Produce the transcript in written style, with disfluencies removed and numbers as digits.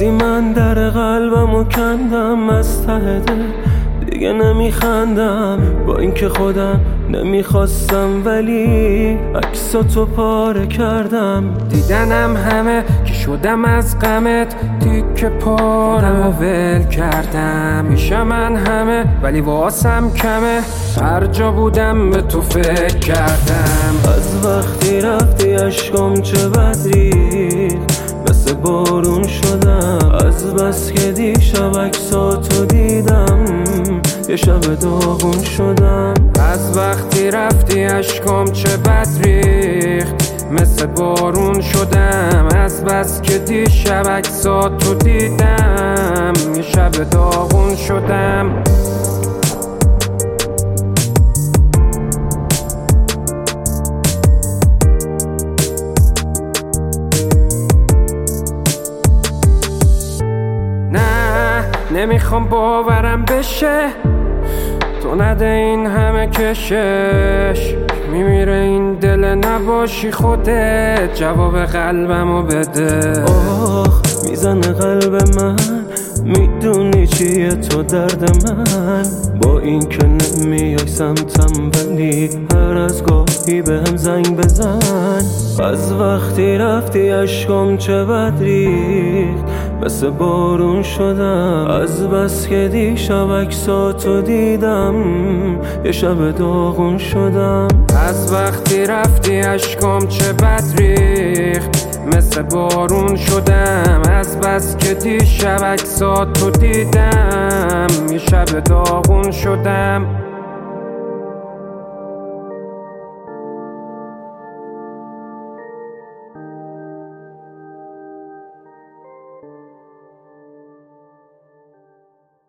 وقتی من در قلبمو کندم از ته دل دیگه نمیخندم، با اینکه خودم نمیخواستم ولی عکساتو پاره کردم. دیدنم همه که شدم از غمت، تیکه پارم و ول کردم. میشه من همه ولی واسم کمه، هر جا بودم به تو فکر کردم. از وقتی رفتی عشقم چه بدری مثل بارون شدم، از بس که دیشب عکساتو دیدم یه شب داغون شدم. از وقتی رفتی عشقم چه بد ریخت مثل بارون شدم، از بس که دیشب عکساتو دیدم یه شب داغون شدم. نمیخوام باورم بشه تو نده این همه کشش، میمیره این دل نباشی خودت، جواب قلبمو بده. آخ میزنه قلب من، میدونی چیه تو درد من، با این که نمیای سمتم ولی هر از گاهی بهم زنگ بزن. از وقتی رفتی عشقم چه بد ریخت مثل بارون شدم، از بس که دیشب عکساتو دیدم یه شب داغون شدم. از وقتی رفتی عشقم چه بد ریخت مثل بارون شدم، از بس که دیشب عکساتو دیدم یه شب داغون شدم.